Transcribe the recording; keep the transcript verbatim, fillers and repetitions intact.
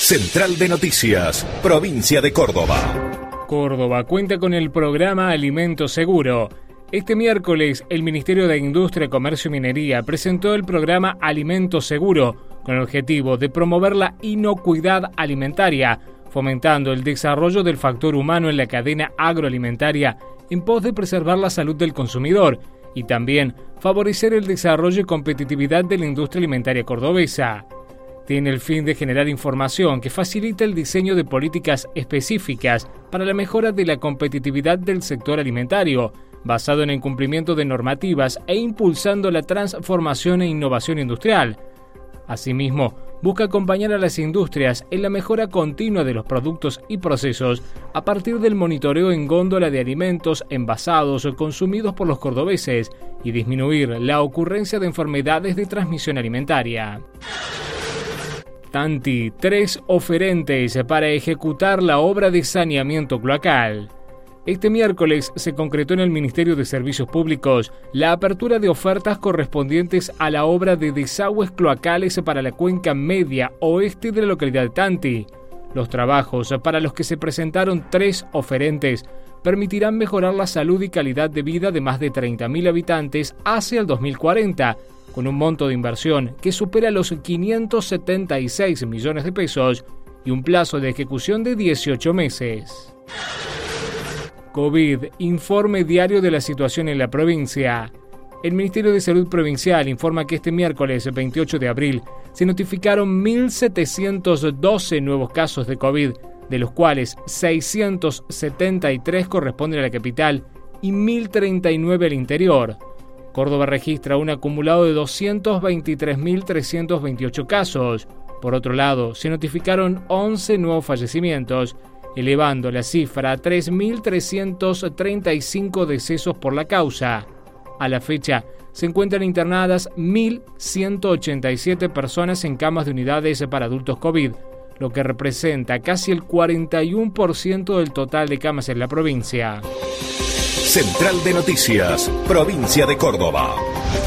Central de Noticias, Provincia de Córdoba. Córdoba cuenta con el programa Alimento Seguro. Este miércoles, el Ministerio de Industria, Comercio y Minería presentó el programa Alimento Seguro, con el objetivo de promover la inocuidad alimentaria, fomentando el desarrollo del factor humano en la cadena agroalimentaria en pos de preservar la salud del consumidor y también favorecer el desarrollo y competitividad de la industria alimentaria cordobesa. Tiene el fin de generar información que facilite el diseño de políticas específicas para la mejora de la competitividad del sector alimentario, basado en el cumplimiento de normativas e impulsando la transformación e innovación industrial. Asimismo, busca acompañar a las industrias en la mejora continua de los productos y procesos a partir del monitoreo en góndola de alimentos envasados o consumidos por los cordobeses y disminuir la ocurrencia de enfermedades de transmisión alimentaria. Tanti, tres oferentes para ejecutar la obra de saneamiento cloacal. Este miércoles se concretó en el Ministerio de Servicios Públicos la apertura de ofertas correspondientes a la obra de desagües cloacales para la cuenca media oeste de la localidad de Tanti. Los trabajos para los que se presentaron tres oferentes permitirán mejorar la salud y calidad de vida de más de treinta mil habitantes hacia el dos mil cuarenta, con un monto de inversión que supera los quinientos setenta y seis millones de pesos y un plazo de ejecución de dieciocho meses. COVID, informe diario de la situación en la provincia. El Ministerio de Salud Provincial informa que este miércoles veintiocho de abril se notificaron mil setecientos doce nuevos casos de COVID, de los cuales seiscientos setenta y tres corresponden a la capital y mil treinta y nueve al interior. Córdoba registra un acumulado de doscientos veintitrés mil trescientos veintiocho casos. Por otro lado, se notificaron once nuevos fallecimientos, elevando la cifra a tres mil trescientos treinta y cinco decesos por la causa. A la fecha, se encuentran internadas mil ciento ochenta y siete personas en camas de unidades para adultos COVID, lo que representa casi el cuarenta y uno por ciento del total de camas en la provincia. Central de Noticias, Provincia de Córdoba.